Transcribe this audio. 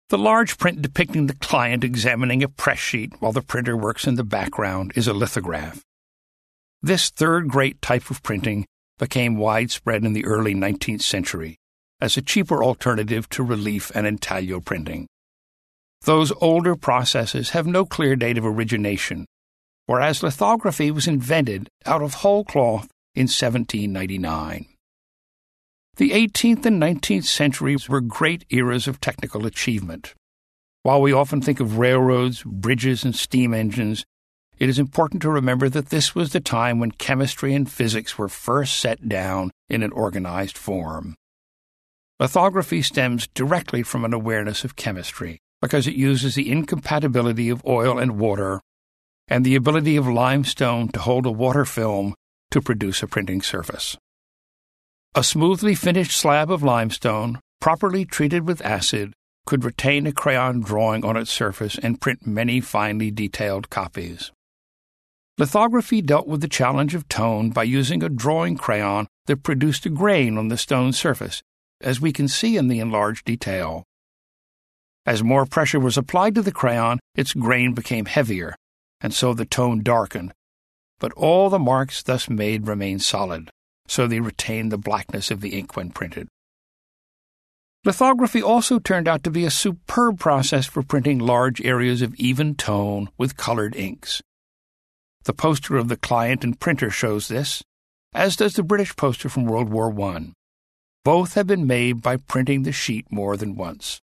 The large print depicting the client examining a press sheet while the printer works in the background is a lithograph. This third great type of printing became widespread in the early 19th century as a cheaper alternative to relief and intaglio printing. Those older processes have no clear date of origination, whereas lithography was invented out of whole cloth in 1799. The 18th and 19th centuries were great eras of technical achievement. While we often think of railroads, bridges, and steam engines, it is important to remember that this was the time when chemistry and physics were first set down in an organized form. Lithography stems directly from an awareness of chemistry, because it uses the incompatibility of oil and water and the ability of limestone to hold a water film to produce a printing surface. A smoothly finished slab of limestone, properly treated with acid, could retain a crayon drawing on its surface and print many finely detailed copies. Lithography dealt with the challenge of tone by using a drawing crayon that produced a grain on the stone surface, as we can see in the enlarged detail. As more pressure was applied to the crayon, its grain became heavier, and so the tone darkened, but all the marks thus made remained solid, so they retained the blackness of the ink when printed. Lithography also turned out to be a superb process for printing large areas of even tone with colored inks. The poster of the client and printer shows this, as does the British poster from World War I. Both have been made by printing the sheet more than once.